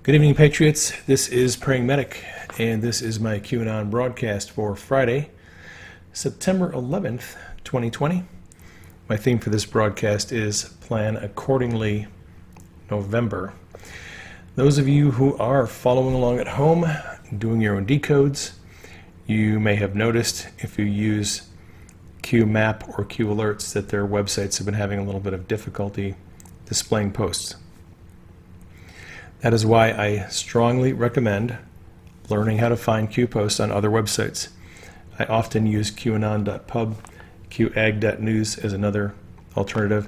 Good evening, Patriots. This is Praying Medic, and this is my QAnon broadcast for Friday, September 11th, 2020. My theme for this broadcast is Plan Accordingly November. Those of you who are following along at home, doing your own decodes, you may have noticed if you use QMap or Q Alerts that their websites have been having a little bit of difficulty displaying posts. That is why I strongly recommend learning how to find Q posts on other websites. I often use QAnon.pub, QAG.news as another alternative.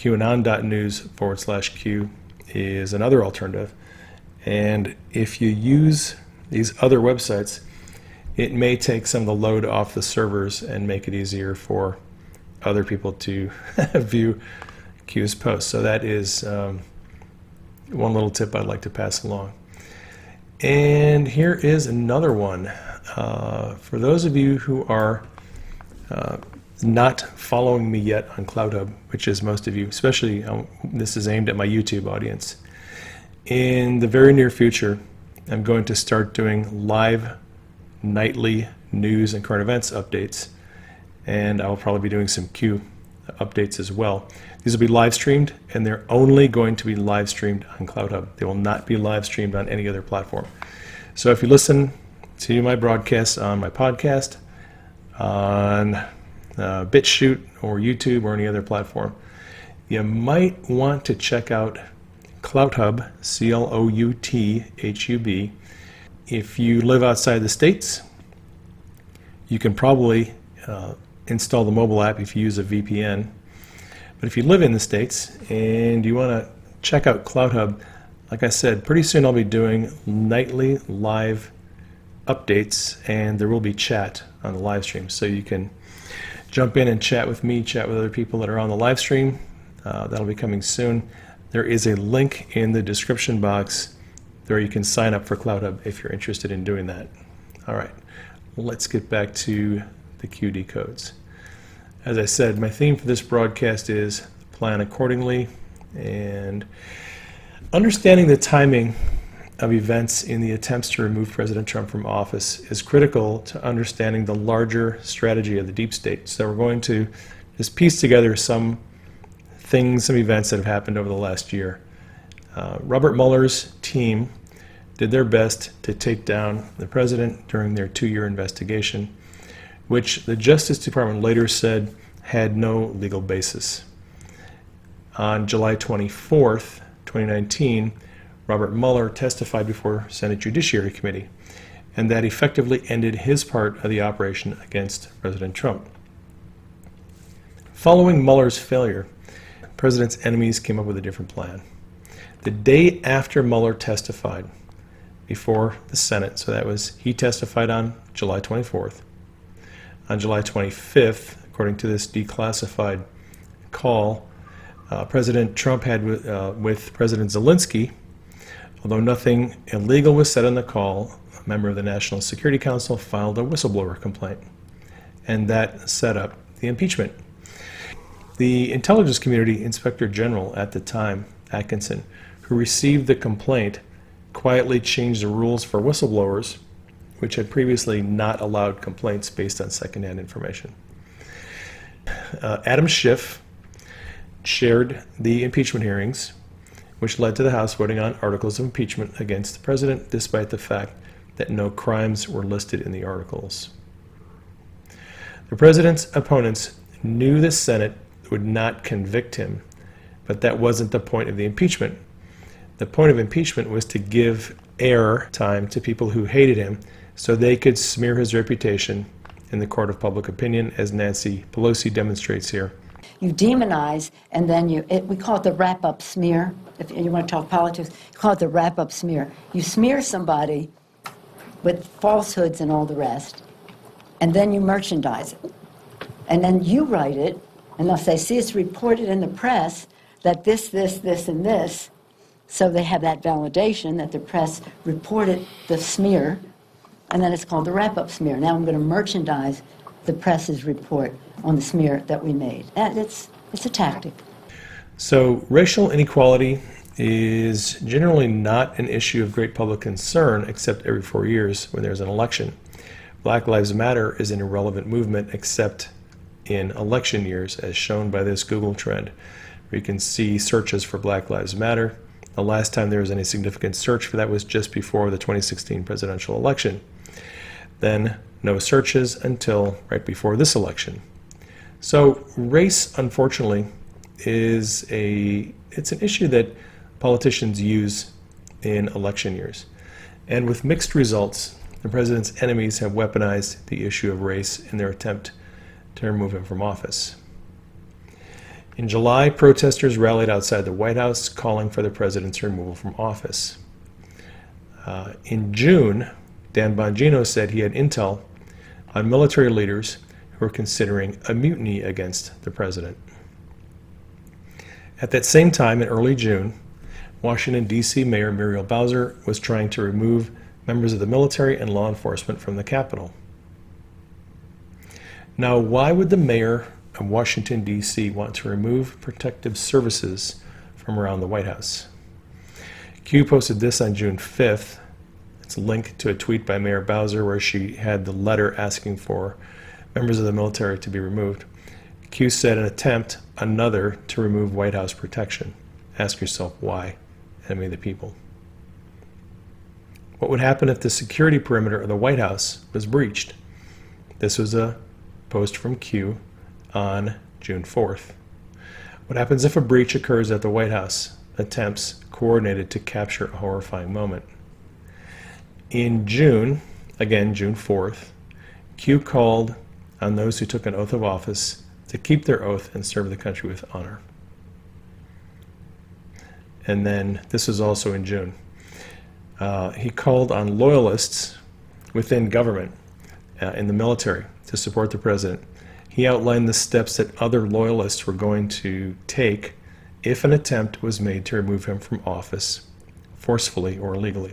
QAnon.news/Q is another alternative. And if you use these other websites, it may take some of the load off the servers and make it easier for other people to view Q's posts. So that is one little tip I'd like to pass along. And here is another one. For those of you who are not following me yet on CloutHub, which is most of you, especially this is aimed at my YouTube audience, in the very near future, I'm going to start doing live nightly news and current events updates, and I'll probably be doing some Q updates as well. These will be live streamed, and they're only going to be live streamed on CloutHub. They will not be live streamed on any other platform. So if you listen to my broadcasts on my podcast, on BitChute or YouTube or any other platform, you might want to check out CloutHub, CLOUTHUB. If you live outside the States, you can probably install the mobile app if you use a VPN. But if you live in the States and you want to check out CloutHub, like I said, pretty soon I'll be doing nightly live updates, and there will be chat on the live stream. So you can jump in and chat with me, chat with other people that are on the live stream. That'll be coming soon. There is a link in the description box where you can sign up for CloutHub if you're interested in doing that. All right, let's get back to the QD codes. As I said, my theme for this broadcast is plan accordingly, and understanding the timing of events in the attempts to remove President Trump from office is critical to understanding the larger strategy of the deep state. So we're going to just piece together some things, some events that have happened over the last year. Robert Mueller's team did their best to take down the president during their 2-year investigation, which the Justice Department later said had no legal basis. On July 24th, 2019, Robert Mueller testified before Senate Judiciary Committee, and that effectively ended his part of the operation against President Trump. Following Mueller's failure, the president's enemies came up with a different plan. The day after Mueller testified before the Senate, so that was, he testified on July 24th. On July 25th, according to this declassified call, President Trump had with President Zelensky, although nothing illegal was said on the call, a member of the National Security Council filed a whistleblower complaint, and that set up the impeachment. The intelligence community inspector general at the time, Atkinson, who received the complaint, quietly changed the rules for whistleblowers, which had previously not allowed complaints based on secondhand information. Adam Schiff chaired the impeachment hearings, which led to the House voting on articles of impeachment against the president, despite the fact that no crimes were listed in the articles. The president's opponents knew the Senate would not convict him, but that wasn't the point of the impeachment. The point of impeachment was to give air time to people who hated him so they could smear his reputation in the court of public opinion, as Nancy Pelosi demonstrates here. You demonize, and then we call it the wrap-up smear. If you want to talk politics, you call it the wrap-up smear. You smear somebody with falsehoods and all the rest, and then you merchandise it. And then you write it, and they'll say, see, it's reported in the press that this, and this, so they have that validation that the press reported the smear, and then it's called the wrap-up smear. Now I'm going to merchandise the press's report on the smear that we made. And it's a tactic. So racial inequality is generally not an issue of great public concern except every 4 years when there's an election. Black Lives Matter is an irrelevant movement except in election years, as shown by this Google trend, where you can see searches for Black Lives Matter. The last time there was any significant search for that was just before the 2016 presidential election. Then no searches until right before this election. So race, unfortunately, it's an issue that politicians use in election years. And with mixed results, the president's enemies have weaponized the issue of race in their attempt to remove him from office. In July, protesters rallied outside the White House calling for the president's removal from office. In June, Dan Bongino said he had intel on military leaders who were considering a mutiny against the president. At that same time, in early June, Washington, D.C. Mayor Muriel Bowser was trying to remove members of the military and law enforcement from the Capitol. Now, why would the mayor of Washington, D.C. want to remove protective services from around the White House? Q posted this on June 5th. It's a link to a tweet by Mayor Bowser where she had the letter asking for members of the military to be removed. Q said an attempt, another, to remove White House protection. Ask yourself why, enemy of the people. What would happen if the security perimeter of the White House was breached? This was a post from Q on June 4th. What happens if a breach occurs at the White House? Attempts coordinated to capture a horrifying moment. In June, again June 4th, Q called on those who took an oath of office to keep their oath and serve the country with honor. And then this was also in June. He called on loyalists within government, in the military, to support the president. He outlined the steps that other loyalists were going to take if an attempt was made to remove him from office, forcefully or illegally.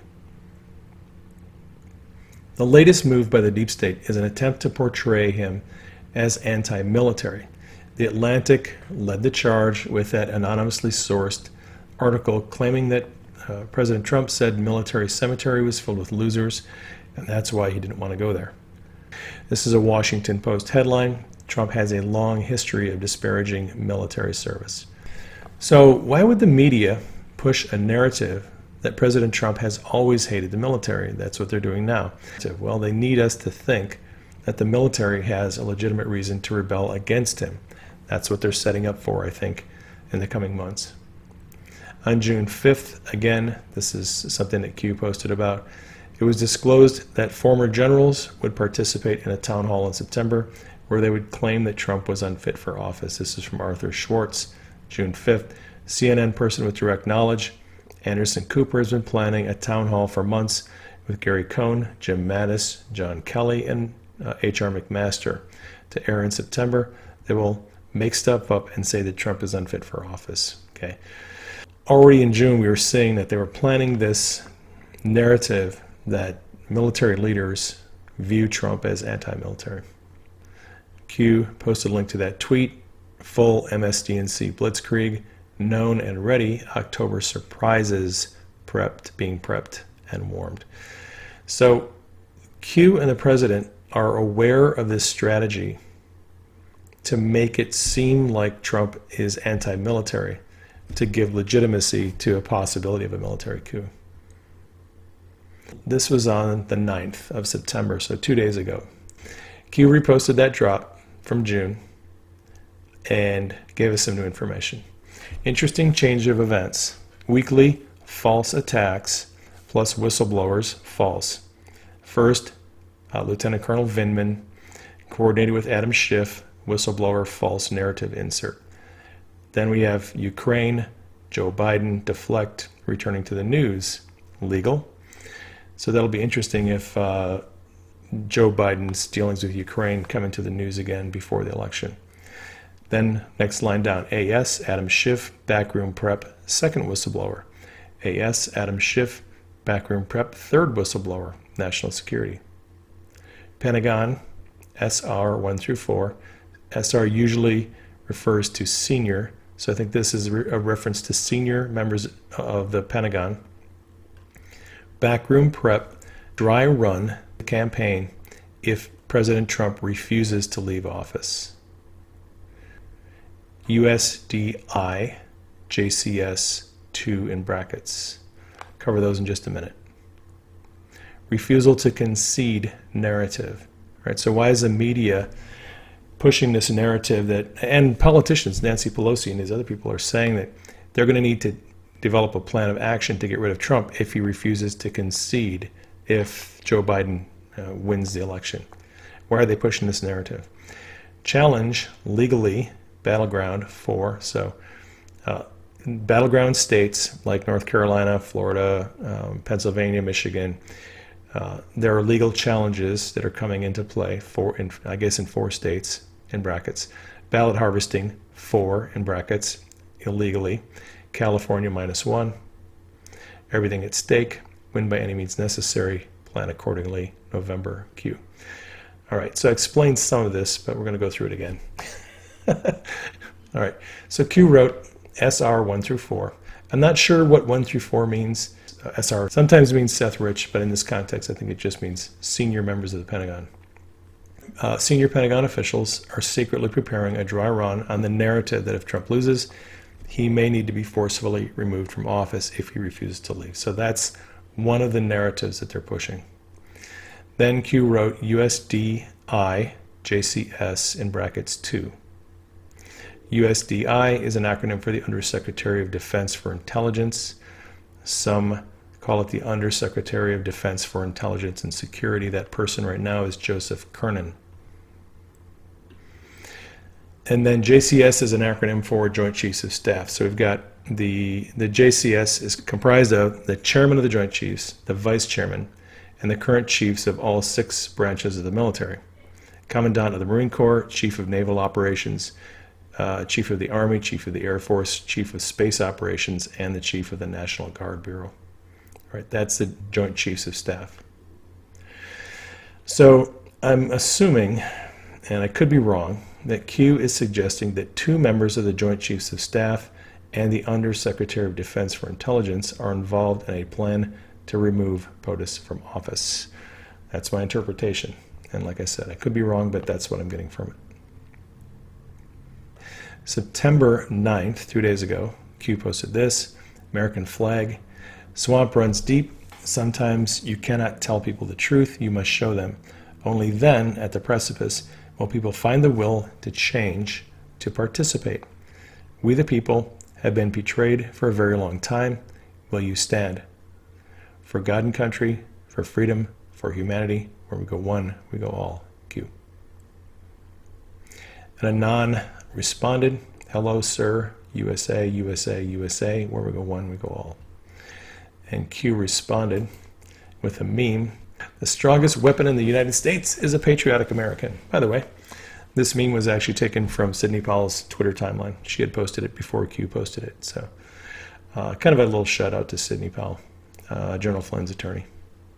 The latest move by the deep state is an attempt to portray him as anti-military. The Atlantic led the charge with that anonymously sourced article claiming that President Trump said military cemetery was filled with losers, and that's why he didn't want to go there. This is a Washington Post headline. Trump has a long history of disparaging military service. So why would the media push a narrative that President Trump has always hated the military? That's what they're doing now. Well, they need us to think that the military has a legitimate reason to rebel against him. That's what they're setting up for, I think, in the coming months. On June 5th, again, this is something that Q posted about, it was disclosed that former generals would participate in a town hall in September where they would claim that Trump was unfit for office. This is from Arthur Schwartz, June 5th. CNN person with direct knowledge, Anderson Cooper, has been planning a town hall for months with Gary Cohn, Jim Mattis, John Kelly, and H.R. McMaster to air in September. They will make stuff up and say that Trump is unfit for office. Okay. Already in June, we were seeing that they were planning this narrative that military leaders view Trump as anti-military. Q posted a link to that tweet, full MSDNC blitzkrieg, known and ready, October surprises, being prepped and warmed. So Q and the president are aware of this strategy to make it seem like Trump is anti-military, to give legitimacy to a possibility of a military coup. This was on the 9th of September, so 2 days ago. Q reposted that drop from June and gave us some new information. Interesting change of events. Weekly false attacks plus whistleblowers false. First, Lieutenant Colonel Vindman coordinated with Adam Schiff, whistleblower false narrative insert. Then we have Ukraine, Joe Biden deflect, returning to the news, legal. So that'll be interesting if Joe Biden's dealings with Ukraine come into the news again before the election. Then next line down, AS, Adam Schiff, backroom prep, second whistleblower. AS, Adam Schiff, backroom prep, third whistleblower, national security. Pentagon, SR 1 through 4. SR usually refers to senior, So I think this is a reference to senior members of the Pentagon. Backroom prep, dry run the campaign if President Trump refuses to leave office. USDI, JCS 2 in brackets. Cover those in just a minute. Refusal to concede narrative. Right? So why is the media pushing this narrative that, and politicians, Nancy Pelosi and these other people are saying that they're going to need to develop a plan of action to get rid of Trump if he refuses to concede if Joe Biden wins the election. Why are they pushing this narrative? Challenge legally battleground for, so battleground states like North Carolina, Florida, Pennsylvania, Michigan, there are legal challenges that are coming into play for, I guess in 4 states, in brackets. Ballot harvesting, 4 in brackets, illegally. California, -1. Everything at stake, win by any means necessary, plan accordingly, November, Q. All right, so I explained some of this, but we're going to go through it again. All right, so Q wrote SR 1 through 4. I'm not sure what 1 through 4 means. SR sometimes means Seth Rich, but in this context, I think it just means senior members of the Pentagon. Senior Pentagon officials are secretly preparing a dry run on the narrative that if Trump loses, he may need to be forcefully removed from office if he refuses to leave. So that's one of the narratives that they're pushing. Then Q wrote USDI JCS in brackets 2. USDI is an acronym for the Undersecretary of Defense for Intelligence. Some call it the Undersecretary of Defense for Intelligence and Security. That person right now is Joseph Kernan. And then JCS is an acronym for Joint Chiefs of Staff. So we've got the JCS is comprised of the chairman of the Joint Chiefs, the vice chairman, and the current chiefs of all 6 branches of the military. Commandant of the Marine Corps, Chief of Naval Operations, Chief of the Army, Chief of the Air Force, Chief of Space Operations, and the Chief of the National Guard Bureau. Right, that's the Joint Chiefs of Staff. So I'm assuming, and I could be wrong, that Q is suggesting that 2 members of the Joint Chiefs of Staff and the Undersecretary of Defense for Intelligence are involved in a plan to remove POTUS from office. That's my interpretation. And like I said, I could be wrong, but that's what I'm getting from it. September 9th, 2 days ago, Q posted this, American flag. Swamp runs deep. Sometimes you cannot tell people the truth. You must show them. Only then, at the precipice, will people find the will to change, to participate. We the people have been betrayed for a very long time. Will you stand? For God and country, for freedom, for humanity, where we go one, we go all. Q. And Anon responded, hello, sir, USA, USA, USA, where we go one, we go all. And Q responded with a meme, the strongest weapon in the United States is a patriotic American. By the way, this meme was actually taken from Sidney Powell's Twitter timeline. She had posted it before Q posted it. So kind of a little shout out to Sidney Powell, General Flynn's attorney.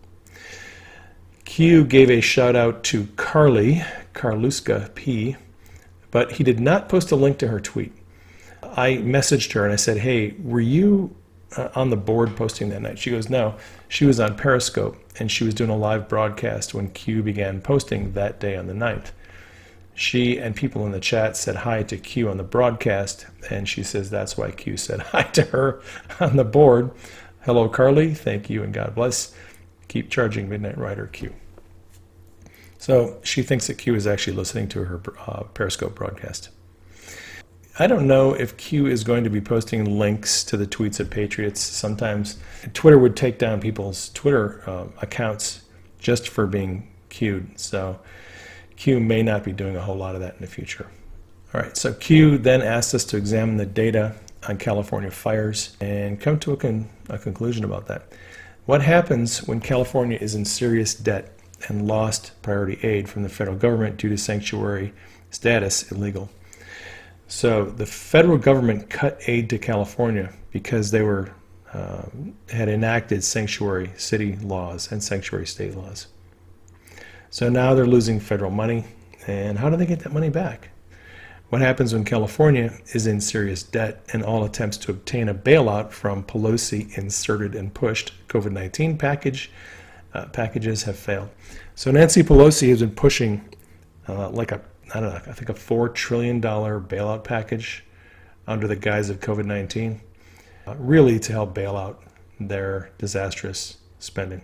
Q gave a shout out to Carly, Carluska P, but he did not post a link to her tweet. I messaged her and I said, hey, were you on the board posting that night? She goes, no. She was on Periscope and she was doing a live broadcast when Q began posting that day on the 9th. She and people in the chat said hi to Q on the broadcast, and she says that's why Q said hi to her on the board. Hello, Carly. Thank you and God bless. Keep charging, Midnight Rider Q. So she thinks that Q is actually listening to her Periscope broadcast. I don't know if Q is going to be posting links to the tweets of Patriots. Sometimes Twitter would take down people's Twitter accounts just for being Q'd. So Q may not be doing a whole lot of that in the future. All right, so Q then asked us to examine the data on California fires and come to a conclusion about that. What happens when California is in serious debt and lost priority aid from the federal government due to sanctuary status illegal? So the federal government cut aid to California because they were had enacted sanctuary city laws and sanctuary state laws. So now they're losing federal money, and how do they get that money back? What happens when California is in serious debt and all attempts to obtain a bailout from Pelosi inserted and pushed COVID-19 packages have failed? So Nancy Pelosi has been pushing I think a $4 trillion bailout package under the guise of COVID-19, really to help bail out their disastrous spending.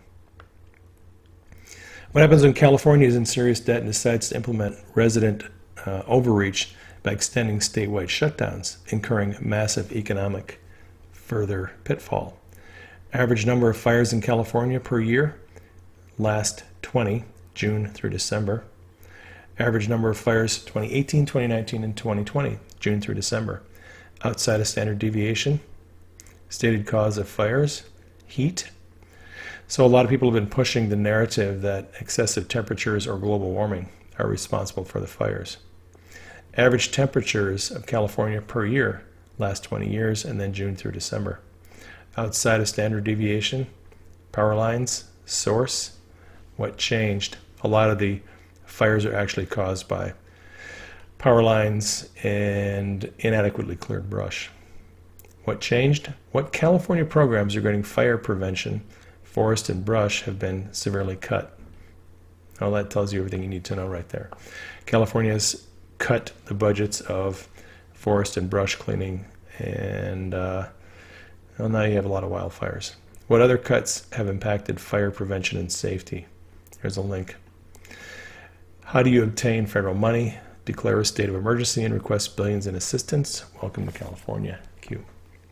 What happens when California is in serious debt and decides to implement resident overreach by extending statewide shutdowns, incurring massive economic further pitfall? Average number of fires in California per year, last 20, June through December. Average number of fires 2018, 2019, and 2020, June through December. Outside of standard deviation. Stated cause of fires, heat. So a lot of people have been pushing the narrative that excessive temperatures or global warming are responsible for the fires. Average temperatures of California per year, last 20 years, and then June through December. Outside of standard deviation, power lines, source, what changed? A lot of the fires are actually caused by power lines and inadequately cleared brush. What changed? What California programs regarding fire prevention, forest and brush have been severely cut? Well, that tells you everything you need to know right there. California has cut the budgets of forest and brush cleaning, and well, now you have a lot of wildfires. What other cuts have impacted fire prevention and safety? Here's a link. How do you obtain federal money, declare a state of emergency, and request billions in assistance? Welcome to California. Q.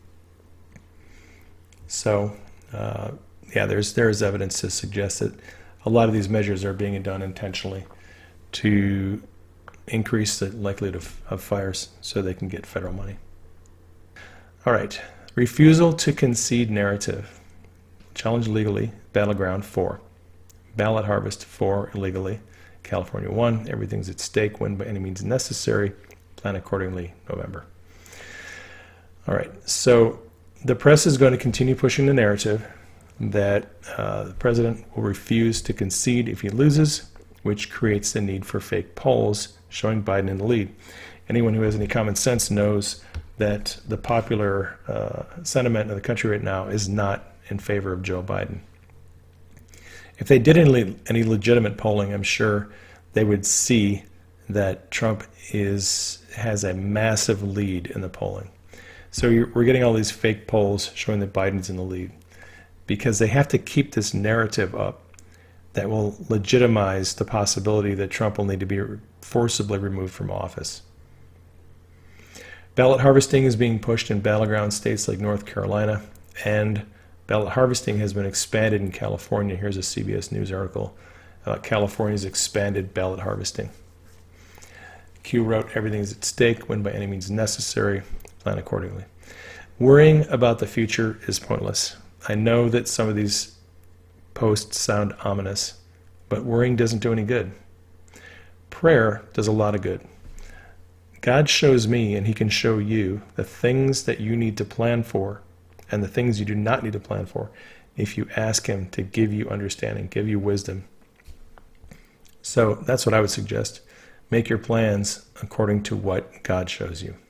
So, yeah, there is evidence to suggest that a lot of these measures are being done intentionally to increase the likelihood of fires so they can get federal money. All right. Refusal to concede narrative. Challenge legally. Battleground 4. Ballot harvest 4 illegally. California 1, everything's at stake, win by any means necessary, plan accordingly, November. All right, so the press is going to continue pushing the narrative that the president will refuse to concede if he loses, which creates the need for fake polls showing Biden in the lead. Anyone who has any common sense knows that the popular sentiment of the country right now is not in favor of Joe Biden. If they did any legitimate polling, I'm sure they would see that Trump has a massive lead in the polling. So we're getting all these fake polls showing that Biden's in the lead because they have to keep this narrative up that will legitimize the possibility that Trump will need to be forcibly removed from office. Ballot harvesting is being pushed in battleground states like North Carolina, and ballot harvesting has been expanded in California. Here's a CBS News article about California's expanded ballot harvesting. Q wrote, everything's at stake, win by any means necessary, plan accordingly. Worrying about the future is pointless. I know that some of these posts sound ominous, but worrying doesn't do any good. Prayer does a lot of good. God shows me, and he can show you, the things that you need to plan for and the things you do not need to plan for if you ask him to give you understanding, give you wisdom. So that's what I would suggest. Make your plans according to what God shows you.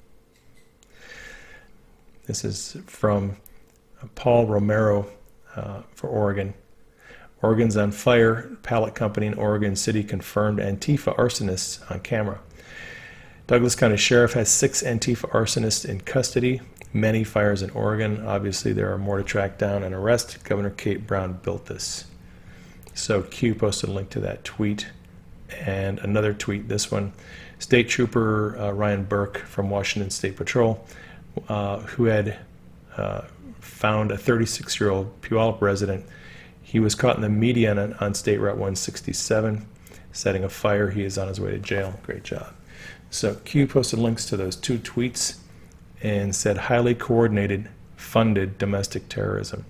This is from Paul Romero for Oregon. Oregon's on fire. Pallet company in Oregon City confirmed Antifa arsonists on camera. Douglas County Sheriff has 6 Antifa arsonists in custody. Many fires in Oregon. Obviously, there are more to track down and arrest. Governor Kate Brown built this. So Q posted a link to that tweet. And another tweet, this one. State Trooper Ryan Burke from Washington State Patrol, who had found a 36-year-old Puyallup resident. He was caught in the median on State Route 167, setting a fire. He is on his way to jail. Great job. So Q posted links to those 2 tweets and said highly coordinated, funded domestic terrorism.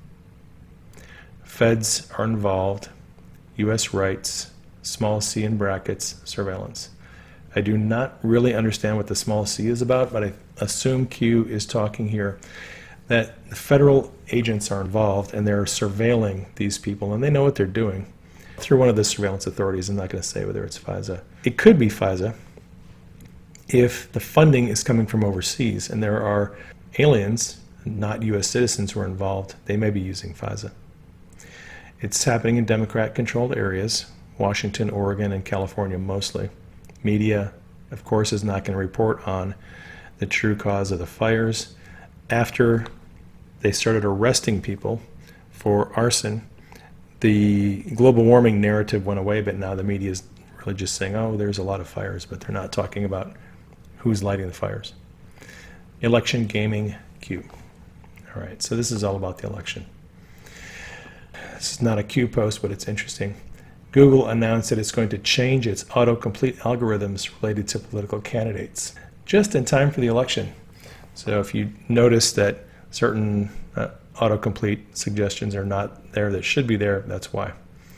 Feds are involved, U.S. rights, small c in brackets, surveillance. I do not really understand what the small c is about, but I assume Q is talking here that federal agents are involved and they're surveilling these people, and they know what they're doing through one of the surveillance authorities. I'm not going to say whether it's FISA. It could be FISA. if the funding is coming from overseas and there are aliens, not U.S. citizens, who are involved, they may be using FISA. It's happening in Democrat-controlled areas, Washington, Oregon, and California mostly. Media, of course, is not going to report on the true cause of the fires. After they started arresting people for arson, the global warming narrative went away, but now the media is really just saying, oh, there's a lot of fires, but they're not talking about who's lighting the fires. Election gaming Q. All right, so this is all about the election. This is not a Q post, but it's interesting. Google announced that it's going to change its autocomplete algorithms related to political candidates just in time for the election. So if you notice that certain autocomplete suggestions are not there that should be there, that's why.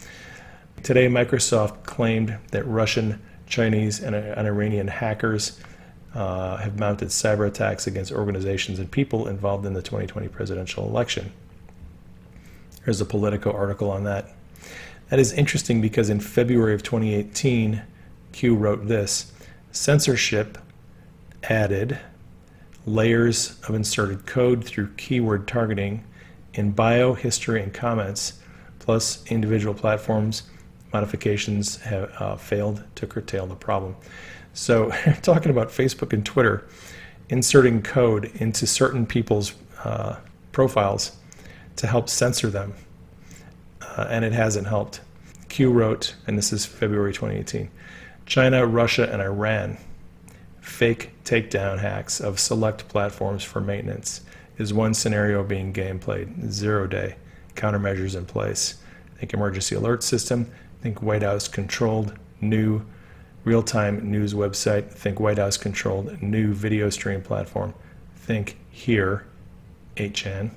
Today, Microsoft claimed that Russian, Chinese, and Iranian hackers have mounted cyber attacks against organizations and people involved in the 2020 presidential election. Here's a Politico article on that. That is interesting because in February of 2018, Q wrote this: censorship added layers of inserted code through keyword targeting in bio, history, and comments, plus individual platforms modifications have failed to curtail the problem. So talking about Facebook and Twitter inserting code into certain people's profiles to help censor them, and it hasn't helped. Q wrote, and this is February 2018, China, Russia, and Iran fake takedown hacks of select platforms for maintenance is one scenario being gameplayed. 0-day countermeasures in place. Think emergency alert system. Think White House controlled new real-time news website. Think White House controlled new video stream platform. Think here, 8chan.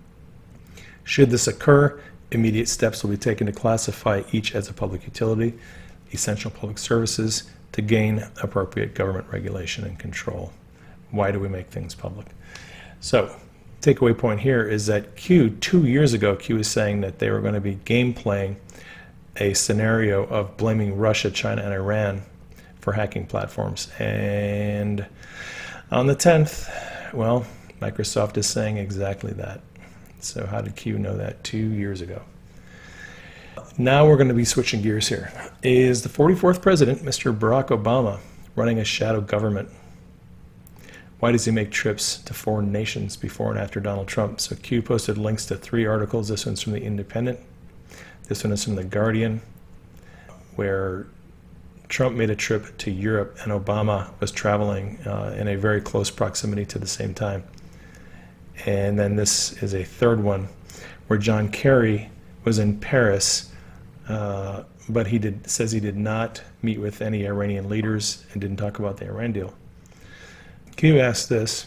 Should this occur, immediate steps will be taken to classify each as a public utility, essential public services, to gain appropriate government regulation and control. Why do we make things public? So, takeaway point here is that Q, 2 years ago, Q was saying that they were going to be game playing a scenario of blaming Russia, China, and Iran for hacking platforms. And on the 10th, well, Microsoft is saying exactly that. So how did Q know that 2 years ago? Now we're going to be switching gears here. Is the 44th president, Mr. Barack Obama, running a shadow government? Why does he make trips to foreign nations before and after Donald Trump? So Q posted links to 3 articles. This one's from The Independent. This one is from The Guardian, where Trump made a trip to Europe and Obama was traveling in a very close proximity to the same time. And then this is a third one where John Kerry was in Paris, but says he did not meet with any Iranian leaders and didn't talk about the Iran deal. Q asked this: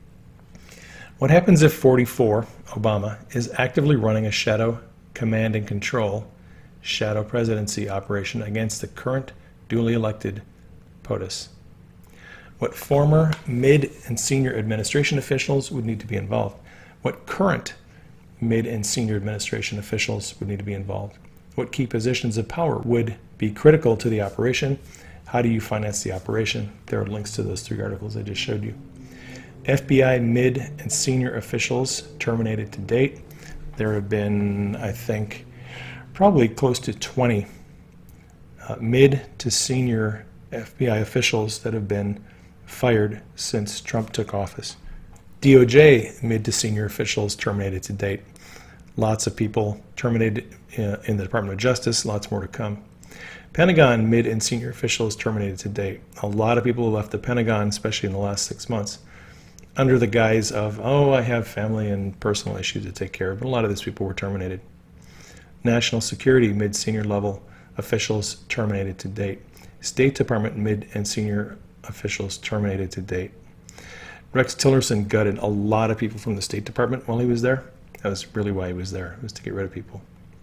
what happens if 44, Obama, is actively running a shadow command and control, shadow presidency operation against the current duly elected POTUS? What former, mid, and senior administration officials would need to be involved? What current mid and senior administration officials would need to be involved? What key positions of power would be critical to the operation? How do you finance the operation? There are links to those 3 articles I just showed you. FBI mid and senior officials terminated to date. There have been, I think, probably close to 20 mid to senior FBI officials that have been fired since Trump took office. DOJ mid to senior officials terminated to date. Lots of people terminated in the Department of Justice, lots more to come. Pentagon mid and senior officials terminated to date. A lot of people left the Pentagon, especially in the last 6 months, under the guise of, oh, I have family and personal issues to take care of, but a lot of these people were terminated. National Security mid senior level officials terminated to date. State Department mid and senior officials terminated to date. Rex Tillerson gutted a lot of people from the State Department while he was there. That was really why he was there, was to get rid of people.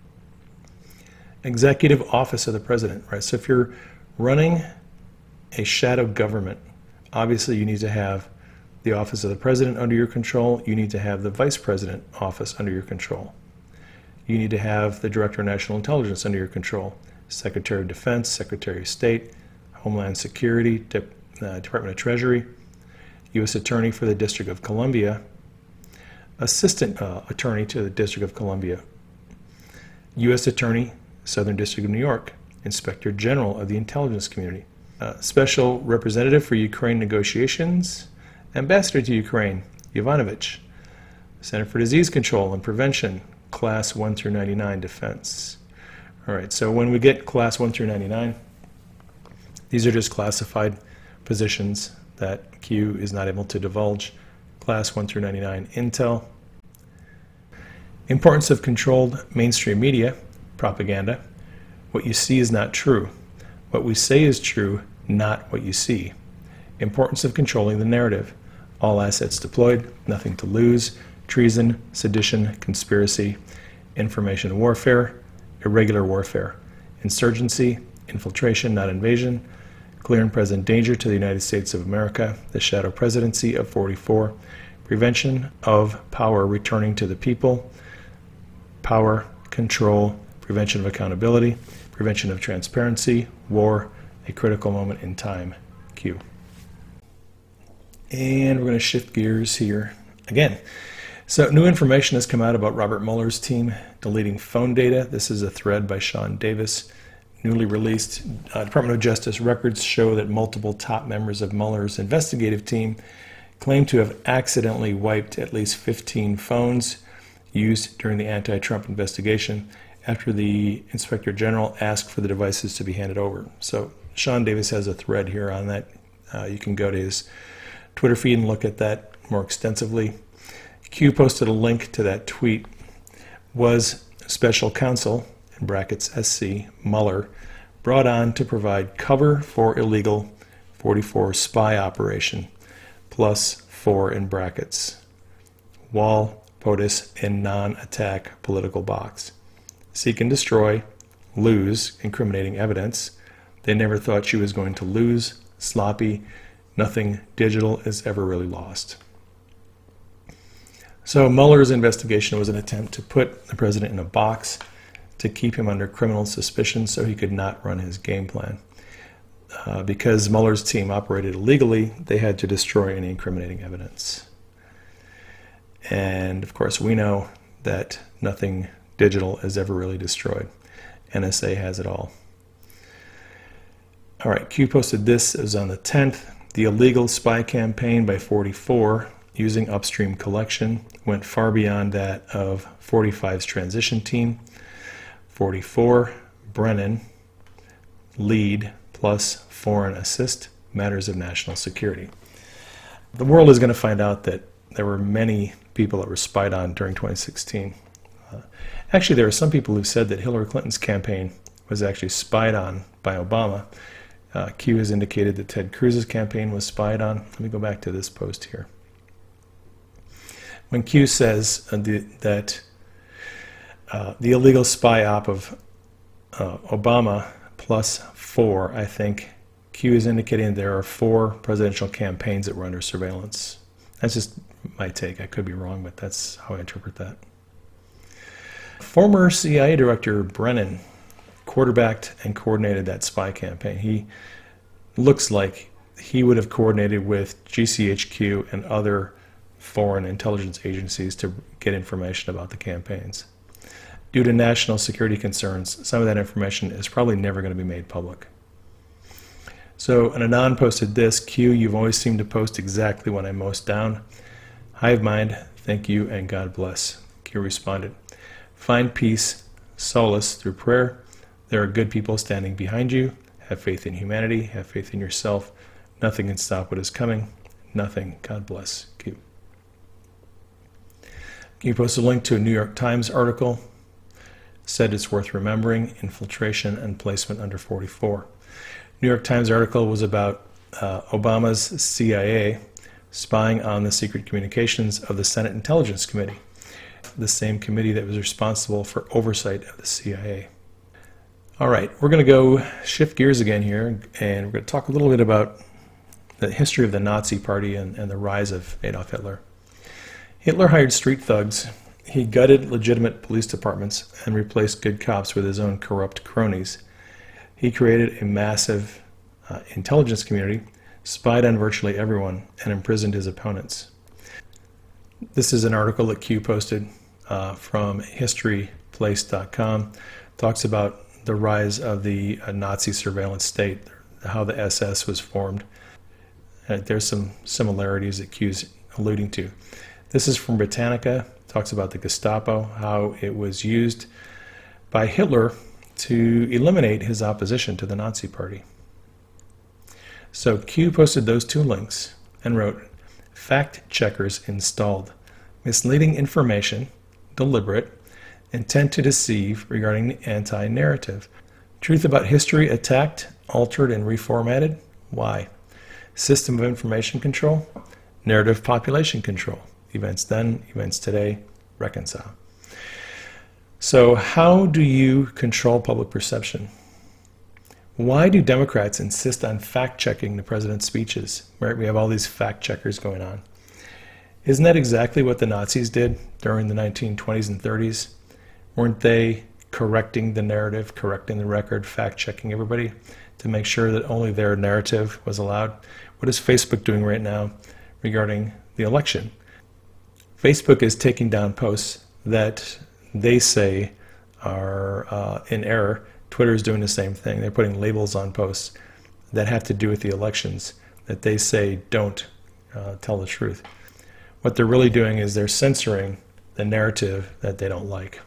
Executive Office of the President, right? So if you're running a shadow government, obviously you need to have the Office of the President under your control. You need to have the Vice President office under your control. You need to have the Director of National Intelligence under your control, Secretary of Defense, Secretary of State, Homeland Security, Department of Treasury, U.S. Attorney for the District of Columbia, Assistant Attorney to the District of Columbia, U.S. Attorney, Southern District of New York, Inspector General of the Intelligence Community, Special Representative for Ukraine Negotiations, Ambassador to Ukraine, Yovanovitch, Center for Disease Control and Prevention, Class 1 through 99 Defense. All right, so when we get Class 1 through 99, these are just classified positions that Q is not able to divulge. Class 1 through 99 Intel. Importance of controlled mainstream media, propaganda. What you see is not true. What we say is true, not what you see. Importance of controlling the narrative. All assets deployed, nothing to lose. Treason, sedition, conspiracy, information warfare, irregular warfare. Insurgency, infiltration, not invasion. Clear and present danger to the United States of America, the shadow presidency of 44, prevention of power returning to the people, power, control, prevention of accountability, prevention of transparency, war, a critical moment in time, Q. And we're going to shift gears here again. So new information has come out about Robert Mueller's team deleting phone data. This is a thread by Sean Davis. Newly released Department of Justice records show that multiple top members of Mueller's investigative team claim to have accidentally wiped at least 15 phones used during the anti-Trump investigation after the Inspector General asked for the devices to be handed over. So Sean Davis has a thread here on that. You can go to his Twitter feed and look at that more extensively. Q posted a link to that tweet. Was special counsel, in brackets SC, Mueller, brought on to provide cover for illegal 44 spy operation, plus 4 in brackets. Wall, POTUS, and non-attack political box. Seek and destroy, lose, incriminating evidence. They never thought she was going to lose, sloppy, nothing digital is ever really lost. So Mueller's investigation was an attempt to put the president in a box to keep him under criminal suspicion so he could not run his game plan. Because Mueller's team operated illegally, they had to destroy any incriminating evidence. And of course, we know that nothing digital is ever really destroyed. NSA has it all. All right, Q posted this. It was on the 10th. The illegal spy campaign by 44 using upstream collection went far beyond that of 45's transition team. 44, Brennan, lead, plus foreign assist, matters of national security. The world is going to find out that there were many people that were spied on during 2016. Actually, there are some people who said that Hillary Clinton's campaign was actually spied on by Obama. Q has indicated that Ted Cruz's campaign was spied on. Let me go back to this post here. When Q says that the illegal spy op of Obama plus 4, I think Q is indicating there are 4 presidential campaigns that were under surveillance. That's just my take. I could be wrong, but that's how I interpret that. Former CIA Director Brennan quarterbacked and coordinated that spy campaign. He looks like he would have coordinated with GCHQ and other foreign intelligence agencies to get information about the campaigns. Due to national security concerns, some of that information is probably never going to be made public. So an Anon posted this, Q, you've always seemed to post exactly when I'm most down. Hive mind, thank you and God bless. Q responded, find peace, solace through prayer. There are good people standing behind you. Have faith in humanity, have faith in yourself. Nothing can stop what is coming. Nothing. God bless. Q. Q posted a link to a New York Times article. Said it's worth remembering, infiltration and placement under 44. New York Times article was about Obama's CIA spying on the secret communications of the Senate Intelligence Committee, the same committee that was responsible for oversight of the CIA. All right, we're going to go shift gears again here, and we're going to talk a little bit about the history of the Nazi Party and the rise of Adolf Hitler. Hitler hired street thugs. He gutted legitimate police departments and replaced good cops with his own corrupt cronies. He created a massive intelligence community spied on virtually everyone, and imprisoned his opponents. This is an article that Q posted from historyplace.com. Talks about the rise of the Nazi surveillance state, how the SS was formed. There's some similarities that Q's alluding to. This is from Britannica. Talks about the Gestapo, how it was used by Hitler to eliminate his opposition to the Nazi Party. So Q posted those two links and wrote, "Fact checkers installed. Misleading information, deliberate, intent to deceive regarding the anti-narrative. Truth about history attacked, altered, and reformatted. Why? System of information control, narrative population control. Events then, events today, reconcile." So how do you control public perception? Why do Democrats insist on fact-checking the president's speeches? Right? We have all these fact-checkers going on. Isn't that exactly what the Nazis did during the 1920s and 30s? Weren't they correcting the narrative, correcting the record, fact-checking everybody to make sure that only their narrative was allowed? What is Facebook doing right now regarding the election? Facebook is taking down posts that they say are in error. Twitter is doing the same thing. They're putting labels on posts that have to do with the elections that they say don't tell the truth. What they're really doing is they're censoring the narrative that they don't like.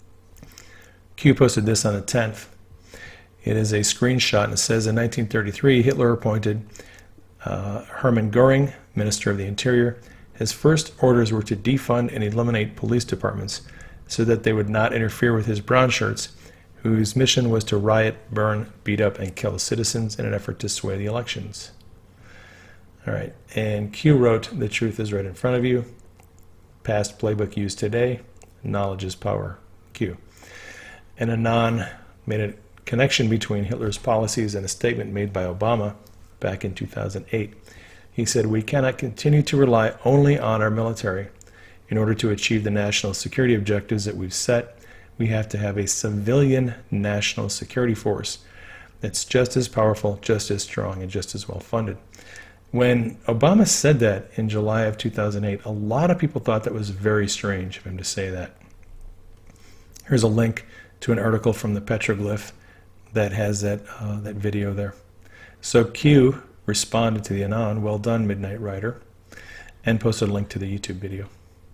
Q posted this on the 10th. It is a screenshot, and it says, in 1933, Hitler appointed Hermann Göring, Minister of the Interior. His first orders were to defund and eliminate police departments so that they would not interfere with his brown shirts, whose mission was to riot, burn, beat up, and kill citizens in an effort to sway the elections. All right, and Q wrote, "The truth is right in front of you. Past playbook used today. Knowledge is power." Q. And Anon made a connection between Hitler's policies and a statement made by Obama back in 2008. He said, "We cannot continue to rely only on our military. In order to achieve the national security objectives that we've set, we have to have a civilian national security force that's just as powerful, just as strong, and just as well funded." When Obama said that in July of 2008, a lot of people thought that was very strange of him to say that. Here's a link to an article from the Petroglyph that has that video there. So Q responded to the Anon, "Well done, Midnight Rider," and posted a link to the YouTube video.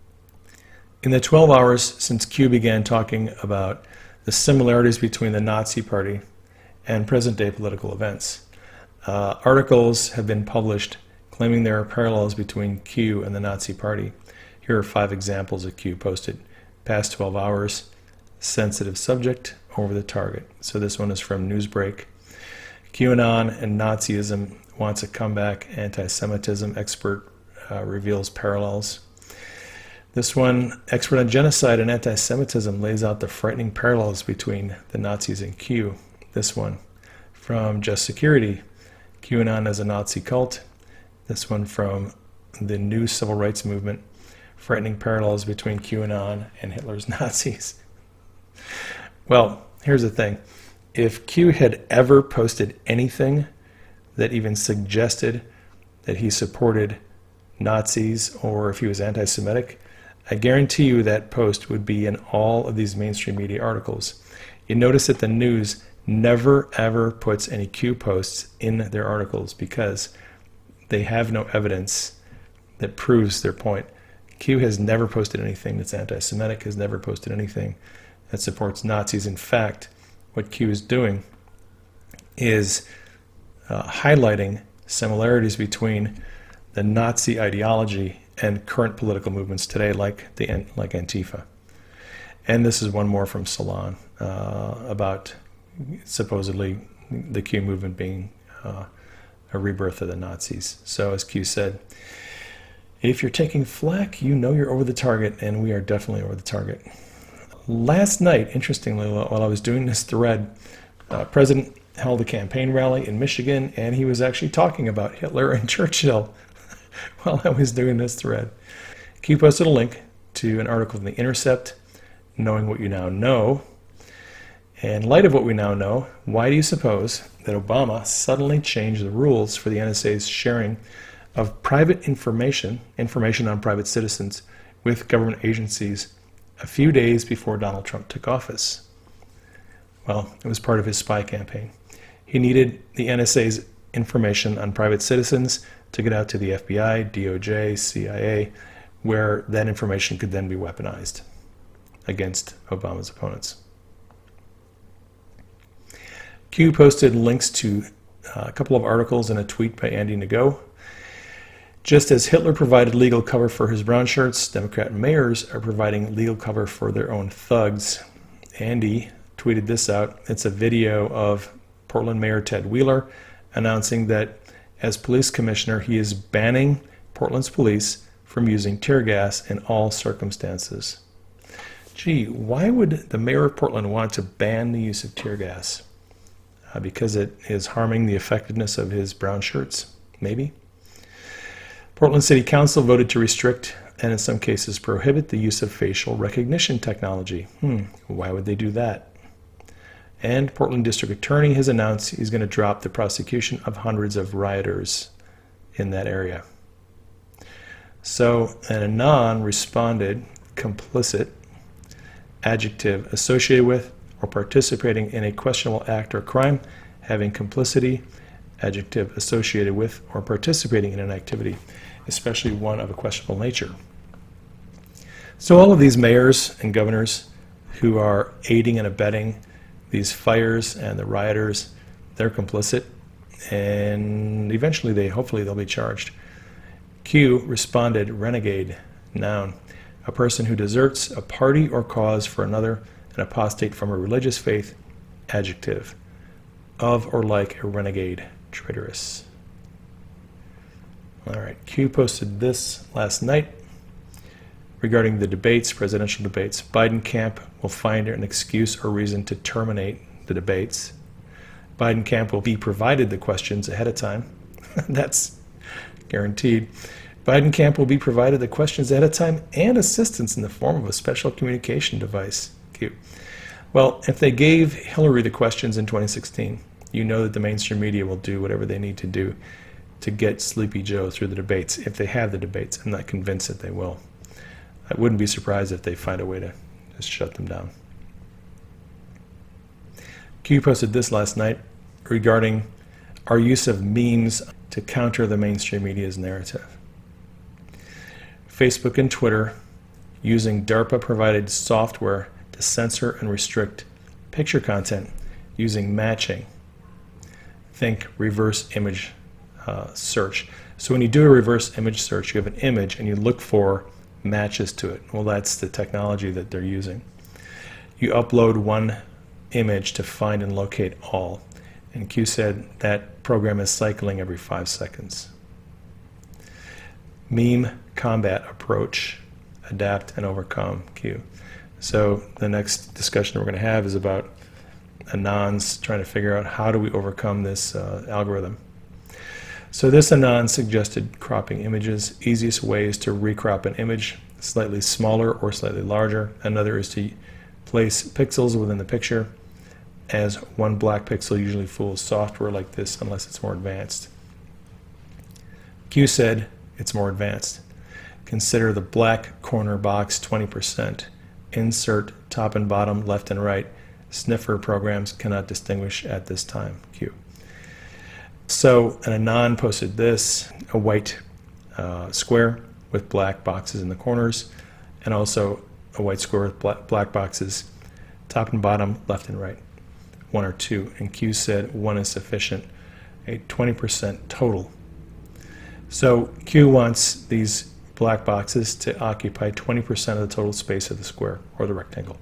In the 12 hours since Q began talking about the similarities between the Nazi Party and present-day political events, articles have been published claiming there are parallels between Q and the Nazi Party. Here are 5 examples that Q posted. Past 12 hours, sensitive subject, over the target. So this one is from Newsbreak. QAnon and Nazism wants a comeback. Anti-Semitism expert reveals parallels. This one, expert on genocide and anti-Semitism, lays out the frightening parallels between the Nazis and Q. This one from Just Security. QAnon as a Nazi cult. This one from the New Civil Rights Movement. Frightening parallels between QAnon and Hitler's Nazis. Well, here's the thing. If Q had ever posted anything that even suggested that he supported Nazis or if he was anti-Semitic, I guarantee you that post would be in all of these mainstream media articles. You notice that the news never ever puts any Q posts in their articles because they have no evidence that proves their point. Q has never posted anything that's anti-Semitic, has never posted anything that supports Nazis. In fact, what Q is doing is highlighting similarities between the Nazi ideology and current political movements today, like Antifa. And this is one more from Salon about supposedly the Q movement being a rebirth of the Nazis. So as Q said, if you're taking flack, you know you're over the target, and we are definitely over the target. Last night, interestingly, while I was doing this thread, President held a campaign rally in Michigan, and he was actually talking about Hitler and Churchill while I was doing this thread. Q posted a link to an article from The Intercept, Knowing What You Now Know. In light of what we now know, why do you suppose that that Obama suddenly changed the rules for the NSA's sharing of private information on private citizens, with government agencies a few days before Donald Trump took office. Well, it was part of his spy campaign. He needed the NSA's information on private citizens to get out to the FBI, DOJ, CIA, where that information could then be weaponized against Obama's opponents. Q posted links to a couple of articles and a tweet by Andy Ngo. Just as Hitler provided legal cover for his brown shirts, Democrat mayors are providing legal cover for their own thugs. Andy tweeted this out. It's a video of Portland Mayor Ted Wheeler announcing that as police commissioner, he is banning Portland's police from using tear gas in all circumstances. Gee, why would the mayor of Portland want to ban the use of tear gas? Because it is harming the effectiveness of his brown shirts, maybe? Portland City Council voted to restrict and in some cases prohibit the use of facial recognition technology. Why would they do that? And Portland District Attorney has announced he's going to drop the prosecution of hundreds of rioters in that area. So an Anon responded, complicit, adjective associated with or participating in a questionable act or crime, having complicity, adjective associated with or participating in an activity, especially one of a questionable nature. So all of these mayors and governors who are aiding and abetting these fires and the rioters, they're complicit, and eventually hopefully they'll be charged. Q responded, renegade, noun, a person who deserts a party or cause for another, an apostate from a religious faith, adjective, of or like a renegade, traitorous. All right, Q posted this last night regarding the debates, presidential debates. Biden camp will find an excuse or reason to terminate the debates. Biden camp will be provided the questions ahead of time. That's guaranteed. Biden camp will be provided the questions ahead of time and assistance in the form of a special communication device. Q. Well, if they gave Hillary the questions in 2016, you know that the mainstream media will do whatever they need to do to get Sleepy Joe through the debates, if they have the debates. I'm not convinced that they will. I wouldn't be surprised if they find a way to just shut them down. Q posted this last night regarding our use of memes to counter the mainstream media's narrative. Facebook and Twitter using DARPA-provided software to censor and restrict picture content using matching. Think reverse image search. So when you do a reverse image search, you have an image and you look for matches to it. Well, that's the technology that they're using. You upload one image to find and locate all. And Q said that program is cycling every 5 seconds. Meme combat approach, adapt and overcome, Q. So the next discussion we're going to have is about Anons trying to figure out how do we overcome this algorithm. So this Anon suggested cropping images. Easiest way is to recrop an image, slightly smaller or slightly larger. Another is to place pixels within the picture, as one black pixel usually fools software like this unless it's more advanced. Q said it's more advanced. Consider the black corner box 20%. Insert top and bottom, left and right. Sniffer programs cannot distinguish at this time. Q. So an Anon posted this, a white square with black boxes in the corners, and also a white square with black boxes, top and bottom, left and right, 1 or 2. And Q said 1 is sufficient, a 20% total. So Q wants these black boxes to occupy 20% of the total space of the square or the rectangle.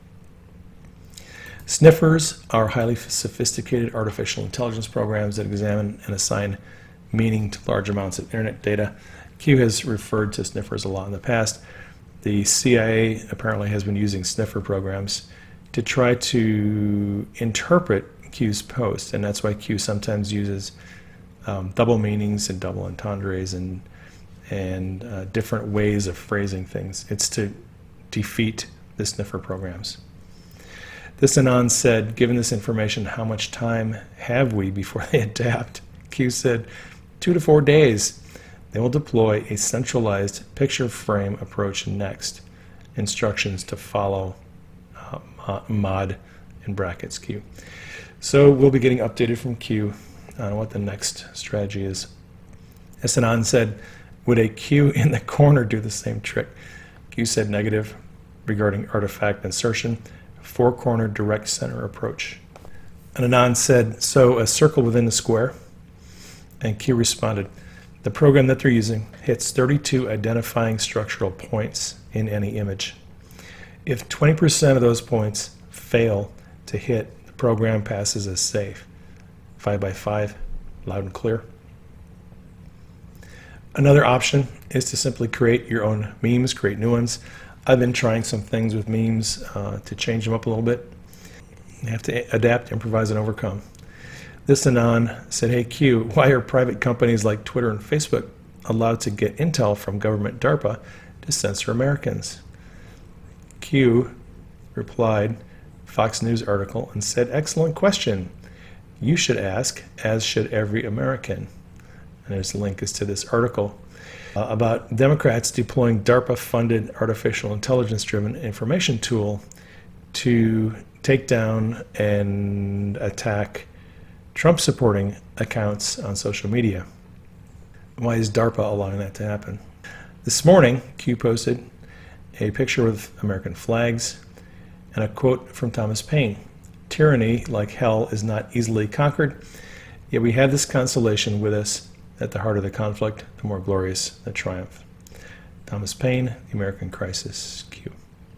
Sniffers are highly sophisticated artificial intelligence programs that examine and assign meaning to large amounts of internet data. Q has referred to sniffers a lot in the past. The CIA apparently has been using sniffer programs to try to interpret Q's post, and that's why Q sometimes uses double meanings and double entendres and different ways of phrasing things. It's to defeat the sniffer programs. This Anon said, given this information, how much time have we before they adapt? Q said, 2 to 4 days. They will deploy a centralized picture frame approach next. Instructions to follow, mod in brackets Q. So we'll be getting updated from Q on what the next strategy is. This Anon said, would a Q in the corner do the same trick? Q said negative regarding artifact insertion, 4-corner direct center approach. And Anon said, so a circle within the square. And Q responded, the program that they're using hits 32 identifying structural points in any image. If 20% of those points fail to hit, the program passes as safe. 5 by 5, loud and clear. Another option is to simply create your own memes, create new ones. I've been trying some things with memes to change them up a little bit. You have to adapt, improvise, and overcome. This Anon said, hey Q, why are private companies like Twitter and Facebook allowed to get intel from government DARPA to censor Americans? Q replied, Fox News article, and said, excellent question. You should ask, as should every American. And there's a link is to this article about Democrats deploying DARPA-funded artificial intelligence-driven information tool to take down and attack Trump-supporting accounts on social media. Why is DARPA allowing that to happen? This morning, Q posted a picture with American flags and a quote from Thomas Paine. Tyranny, like hell, is not easily conquered, yet we have this consolation with us at the heart of the conflict, the more glorious the triumph. Thomas Paine, The American Crisis, Q.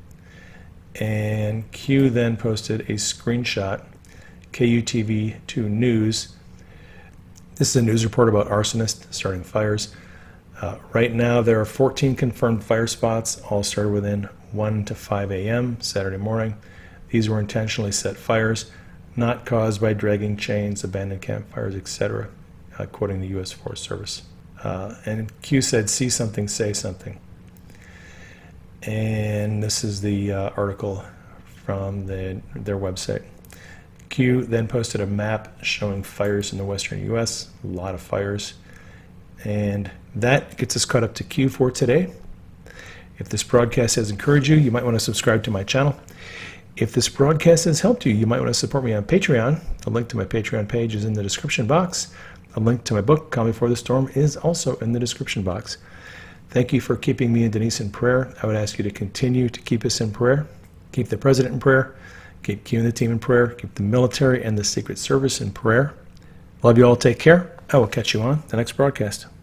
And Q then posted a screenshot, KUTV2 News. This is a news report about arsonists starting fires. Right now there are 14 confirmed fire spots, all started within 1 to 5 a.m. Saturday morning. These were intentionally set fires, not caused by dragging chains, abandoned campfires, etc., quoting the U.S. Forest Service. And Q said, see something, say something. And this is the article from their website. Q then posted a map showing fires in the western U.S., a lot of fires. And that gets us caught up to Q for today. If this broadcast has encouraged you, you might want to subscribe to my channel. If this broadcast has helped you, you might want to support me on Patreon. The link to my Patreon page is in the description box. A link to my book, Calm Before the Storm, is also in the description box. Thank you for keeping me and Denise in prayer. I would ask you to continue to keep us in prayer. Keep the president in prayer. Keep Q and the team in prayer. Keep the military and the Secret Service in prayer. Love you all. Take care. I will catch you on the next broadcast.